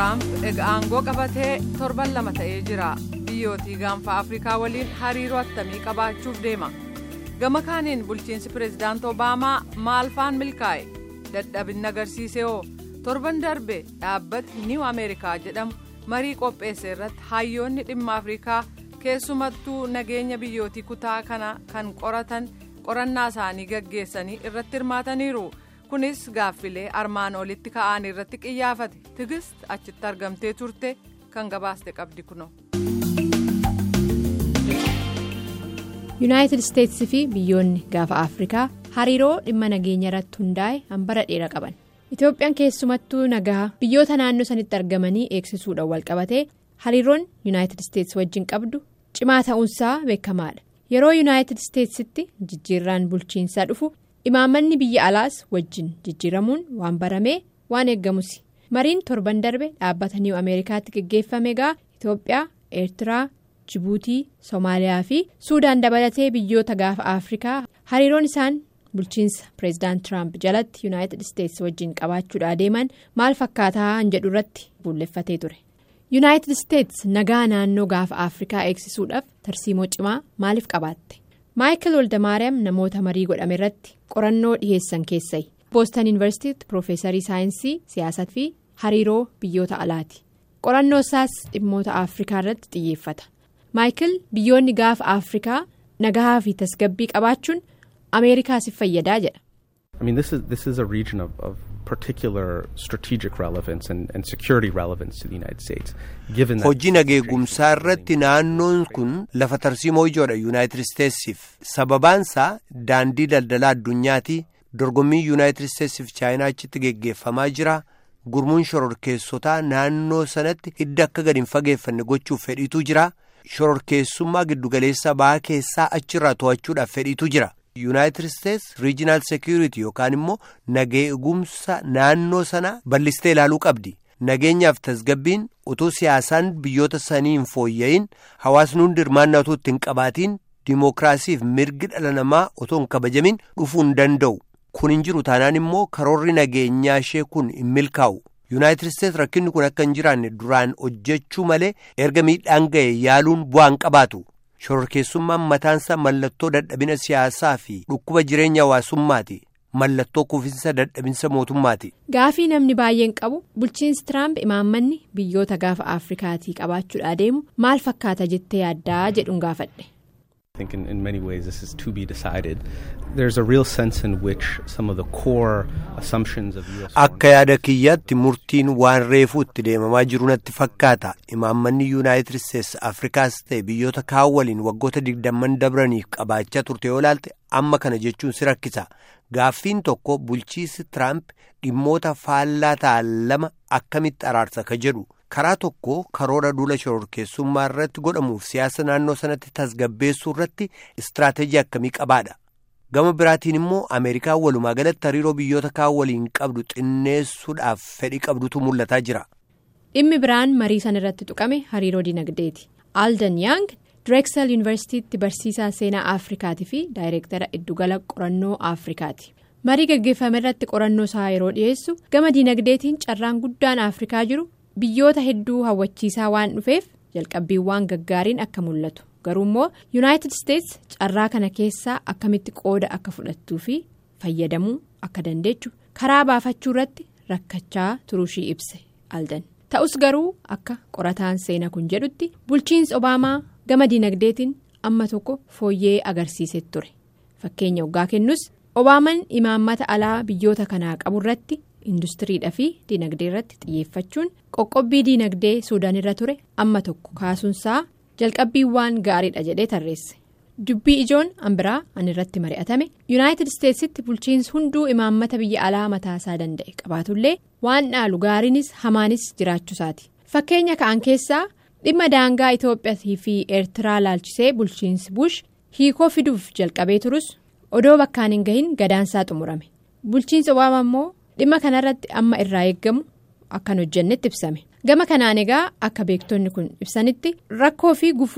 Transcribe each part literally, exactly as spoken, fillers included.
Tiraamp egaa aangoo qabatee torban lama ta'ee jira. Biyyootii gaanfa Afrikaa waliin hariiroo attamii qabaachuuf deema. Gama kaaniin bulchiinsi pireezidaant Obaamaa maal faan milkaa'e dadhabinna agarsiisee hoo torban darbe dhaabbati Niw Ameerikaa jedhamu marii qopheesse irratti hayyoonni dhimma Afrikaa keessumattuu nageenya biyyootii kutaa kana kan qoratan qorannaa isaanii gaggeessanii irratti hirmaataniiru. Kunis gaaffilee armaan olitti ka'an irratti qiyyaafate. Tigist achitti argamtee turte kan gabaaste qabdi kuno. Yuunaayitid Isteetsi fi biyyoonni gaafa Afrikaa hariiroo dhimma nageenya irratti hundaa'e hambara dheeraa qaban. Itoophiyaan keessumattuu nagaa biyyoota naannoo sanitti argamanii eegsisuudhaan wal qabatee hariiroon Yuunaayitid Isteetsi wajjin qabdu cimaa ta'uunsaa beekamaadha. Yeroo Yuunaayitid Isteetsitti jijjiirraan bulchiinsaa dhufu imaammanni biyya alaas wajjin jijjiiramuun waan baramee waan eeggamus. Mariin torban darbe dhaabbata Niw Ameerikaatti gaggeeffame egaa Itoophiyaa, Eertiraa, Jibuutii, Soomaaliyaa fi Suudaan dabalatee biyyoota gaafa Afrikaa hariiroon isaan bulchiinsa pireezidaant Tiraamp jalatti Yuunaayitid Isteetsi wajjin qabaachuudhaa deeman maal fakkaataa jedhu irratti fuulleffatee ture. Yuunaayitid Isteetsi nagaa naannoo gaafa Afrikaa eegsisuudhaaf tarsiimoo cimaa maaliif qabaatte? Maayikil Woldamaariyaam namoota marii godhame irratti qorannoo dhiheessan keessaa Booston Yuunivarsiitiitti Piroofeesarii Saayinsii Siyaasaa fi Hariiroo Biyyoota Alaati. Qorannoo isaas dhimmoota Afrikaa irratti xiyyeeffata. Maayikil biyyoonni gaafa Afrikaa nagaa fi tasgabbii qabaachuun Ameerikaasiif fayyadaa jedha. I mean, this is this is a region of, of particular strategic relevance and, and security relevance to the United States. Given that hojii nageegumsaa irratti naannoon kun lafa tarsiimoo ijoodha Yuunaayitid Isteetsiif. Sababaansaa daandii daldalaa addunyaati. Dorgommii Yuunaayitid Isteetsiif Chaayinaa achitti geggeeffamaa jira. Gurmuun shororkeessotaa naannoo sanatti hidda akka gadi hin fageeffanne gochuuf fedhiitu jira. Shororkeessummaa giddugaleessa bahaa keessaa achirraa to'achuudhaaf fedhiitu jira. Yuunaayitid Isteets Regional Security yookaan immoo nageegumsa naannoo sana bal'istee ilaaluu qabdi. Nageenyaaf tasgabbiin utuu siyaasaan biyyoota sanii hin fooyya'in hawaasni hundi hirmaannaa utuu ittiin qabaatiin dimookiraasiif mirgi dhala namaa utuu hin kabajamin dhufuu hin danda'u. Kun hin jiru taanaan immoo karoorri nageenyaa ishee kun hin milkaa'u. Yuunaayitid Isteets rakkinni kun akka hin jiraanne duraan hojjechuu malee erga miidhaan ga'e yaaluun bu'aa hin qabaatu. Shororkeessummaan mataansa mallattoo dadhabina siyaasaa fi dhukkuba jireenya hawaasummaati. Mallattoo kuufinsa dadhabinsa mootummaati. Gaafii namni baay'een qabu bulchiinsi Tiraamp imaammanni biyyoota gaafa Afrikaatii qabaachuudhaa deemu maal fakkaata jettee yaaddaa jedhuun gaafadhe. I think in, in many ways this is to be decided. There's a real sense in which some of the core assumptions of U S Akka yaada kiyyaatti murtiin waan reefuu itti deemamaa jiru natti fakkaata. Imaammanni Yuunaayitid Isteetsi Afrikaas ta'e biyyoota kaan waliin waggoota digdamman dabraniif qabaachaa turte yoo ilaalte amma kana jechuun si rakkisa. Gaaffiin tokko bulchiinsi Tiraamp dhimmoota faallaa ta'an lama akkamitti araarsa ka jedhu. Karaa tokko karoora duula shororkeessummaa irratti godhamuuf siyaasa naannoo sanatti tasgabbeessuu irratti istiraateejii akkamii qabaadha. Gama biraatiin immoo Ameerikaan walumaa galatti hariiroo biyyoota kaan waliin qabdu xinneessuudhaaf fedhii qabdutu mul'ataa jira. Dhimmi biraan marii sana irratti tuqame hariiroo dinagdeeti. Alden Young Drexel Yuunivarsiitiitti barsiisaa seenaa Afrikaatii fi daayireektara iddugala qorannoo Afrikaati. Marii gaggeeffame irratti qorannoo isaa yeroo dhiyeessu gama dinagdeetiin carraan guddaan Afrikaa jiru. Biyyoota hedduu hawwachiisaa waan dhufeef jalqabbiiwwan gaggaariin akka mul'atu garuu immoo Yuunaayitid Isteetsi carraa kana keessaa akkamitti qooda akka fudhattuu fi fayyadamuu akka dandeechu karaa baafachuu irratti rakkachaa turuushii ibse Alden. Ta'us garuu akka qorataan seenaa kun jedhutti bulchiinsi Obaamaa gama dinagdeetiin amma tokko fooyyee agarsiisee ture. Fakkeenya waggaa kennus Obaamaan imaammata alaa biyyoota kanaa qabu irratti. Industiriidhaa fi dinagdee irratti xiyyeeffachuun qoqqobbii dinagdee Suudaan irra ture amma tokko kaasuunsaa jalqabbiiwwan gaariidha jedhee tarreesse. Dubbii ijoon ambiraa an irratti mari'atame Yuunaayitid Isteetsitti bulchiinsi hunduu imaammata biyya alaa mataasaa danda'e qabaatullee waan dhaalu gaariinis hamaanis jiraachuusaati. Fakkeenya ka'an keessaa dhimma daangaa Itoophiyaa fi Eertiraa laalchisee bulchiinsi Bush hiikoo fiduuf jalqabee turus odoo bakkaan hin gahin gadaansaa xumurame. Bulchiinsi Obaamaa immoo dhimma kanarratti amma irraa eeggamu akkan hojjennetti ibsame. Gama kanaan egaa akka beektonni kun ibsanitti rakkoo fi gufuun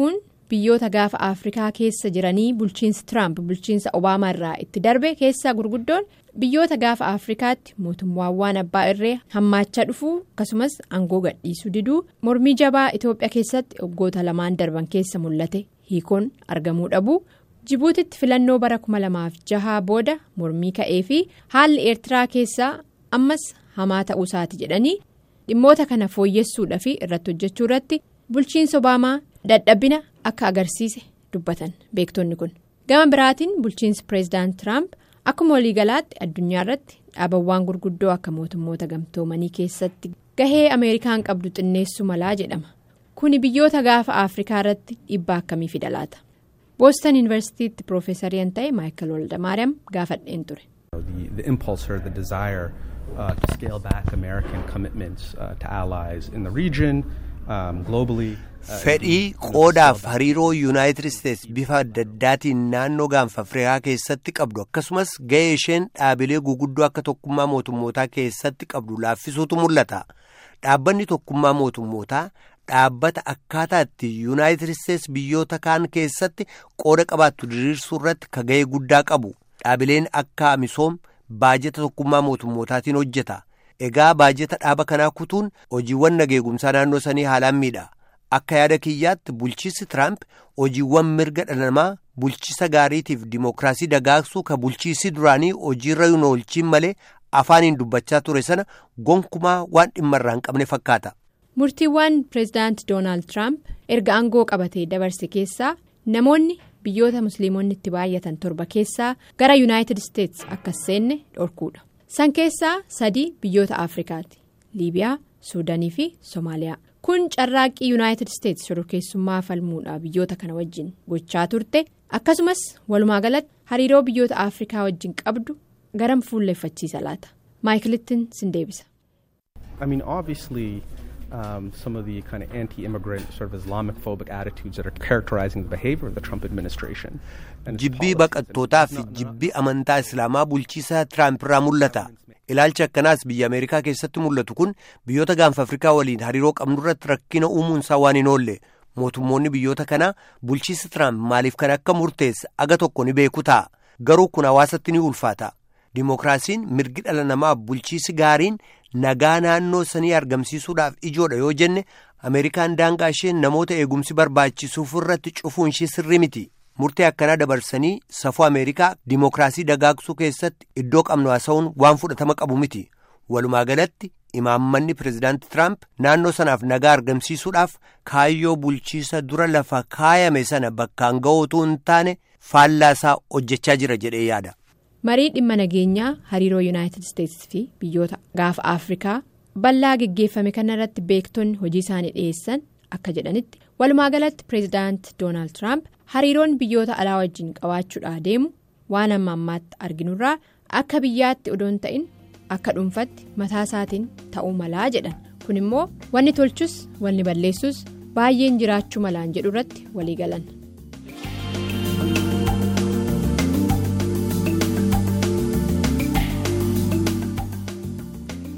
biyyoota gaafa Afrikaa keessa jiranii bulchiinsa Tiraamp bulchiinsa Obaamaa irraa itti darbe keessaa gurguddoon biyyoota gaafa Afrikaatti mootummaawwan abbaa irree hammaachaa dhufuu akkasumas aangoo gadhiisuu diduu mormii jabaa Itoophiyaa keessatti waggoota lamaan darban keessa mul'ate hiikoon argamuu dhabuu Jibuutitti filannoo bara kuma lamaaf jahaa booda mormii ka'ee fi haalli Eertiraa keessaa ammas hamaa ta'uu isaati jedhanii dhimmoota kana fooyyessuudhaa fi irratti hojjechuu irratti bulchiinsa Obaamaa dadhabina akka agarsiise dubbatan beektonni kun gama biraatiin bulchiinsi pireezidaant Tiraamp akkuma waliigalaatti addunyaa irratti dhaabawwan gurguddoo akka mootummoota gamtoomanii keessatti gahee Ameerikaan qabdu xinneessuu malaa jedhama kuni biyyoota gaafa Afrikaa irratti dhiibbaa akkamii fida laata Boston Universitytti Piroofeesariin ta'e Maayikal Woldamaariyaam gaafadheen ture. The impulse or the desire uh, to scale back American commitments uh, to allies in the region, um, globally. Fedhii qoodaaf hariiroo Yuunaayitid Isteets bifa adda addaatiin naannoo gaanfa Afrikaa keessatti qabdu akkasumas gahee isheen dhaabilee guguddoo akka tokkummaa mootummootaa keessatti qabdu laaffisuutu mul'ata. Dhaabbanni tokkummaa mootummootaa dhaabbata akkaataa itti Yuunaayitid Isteets biyyoota kaan keessatti qooda qabaattu diriirsuu irratti ka gahee guddaa qabu. Dhaabileen akka misoom baajeta tokkummaa mootummootaatiin hojjeta. Egaa baajeta dhaaba kanaa kutuun hojiiwwan nageegumsaa naannoo sanii haalaan miidha. Akka yaada kiyyaatti bulchiinsi Tiraamp hojiiwwan mirga dhala namaa bulchiinsa gaariitiif dimookiraasii dagaagsuu ka bulchiinsi duraanii hojiirra hin oolchiin malee afaaniin dubbachaa ture sana gonkumaa waan dhimma irraa hin qabne fakkaata. Murtiiwwan pireezidaant Doonaald Tiraamp erga aangoo qabatee dabarse keessaa namoonni biyyoota musliimonni itti baay'atan torba keessaa gara Yuunaayitid Isteets akka seenne dhorkuudha. San keessaa sadii biyyoota Afrikaati. Liibiyaa, Suudaanii fi Soomaaliyaa. Kun carraaqqii Yuunaayitid Isteets shororkeessummaa falmuudhaa biyyoota kana wajjin gochaa turte akkasumas walumaa galatti hariiroo biyyoota Afrikaa wajjin qabdu garam fuulleeffachiisa laata. Maayikilittiin sin deebisa. I mean, obviously, um, some of the kind of anti-immigrant, sort of Islamophobic attitudes that are characterizing the behavior of the Trump administration. Jibbii baqattootaa fi jibbii amantaa Islaamaa bulchiinsa Tiraamp irraa mul'ata. Ilaalcha akkanaas biyya Ameerikaa keessatti mul'atu kun biyyoota gaanfa Afrikaa waliin hariiroo qabnu irratti rakkina uumuunsaa waan hin oolle mootummoonni biyyoota kanaa bulchiinsa Tiraamp maaliif kan akka murteessa aga tokko ni beeku ta'a. Garuu kun hawaasatti ni ulfaata. Dimookiraasiin mirgi dhala namaa bulchiinsi gaariin nagaa naannoo sanii argamsiisuudhaaf ijoodha yoo jenne Ameerikaan daangaa isheen namoota eegumsi barbaachisuuf irratti cufuun ishee sirrii miti. Murtee akkanaa dabarsanii safuu Ameerikaa dimookiraasii dagaagsuu keessatti iddoo qabnu haasa'uun waan fudhatama qabu miti. Walumaa galatti imaammanni pireezidaanti Tiraamp naannoo sanaaf nagaa argamsiisuudhaaf kaayyoo bulchiinsa dura lafa kaayame sana bakkaan ga'ootuu hin taane faallaasaa hojjechaa jira jedhee yaada. Marii dhimma nageenyaa hariiroo Yuunaayitid Isteets fi biyyoota gaafa Afrikaa bal'aa geggeeffame kanarratti beektonni hojii isaanii dhiyeessan akka jedhanitti walumaa galatti pireezidaant Doonaald Tiraamp hariiroon biyyoota alaa wajjin qabaachuudhaa deemu waan amma ammaatti arginurraa akka biyyaatti odoon ta'in akka dhuunfatti mataa isaatiin ta'uu malaa jedhan kun immoo wanni tolchus wanni balleessus baay'een jiraachuu malaan jedhu irratti walii galan.